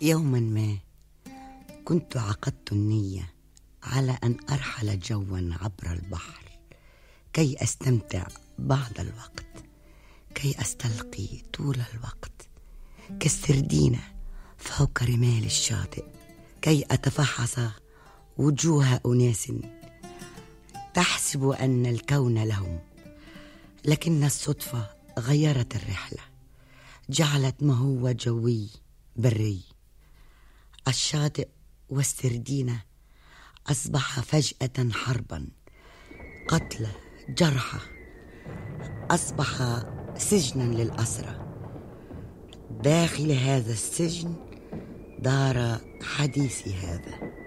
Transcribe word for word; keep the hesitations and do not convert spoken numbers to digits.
يوما ما كنت عقدت النية على أن أرحل جوا عبر البحر كي أستمتع بعض الوقت، كي أستلقي طول الوقت كالسردينة فوق رمال الشاطئ، كي أتفحص وجوه أناس تحسب أن الكون لهم، لكن الصدفة غيرت الرحلة، جعلت ما هو جوي بري. الشاطئ والسردينة أصبح فجأة حربا، قتل، جرحى، أصبح سجنا للأسرى. داخل هذا السجن دار حديثي هذا.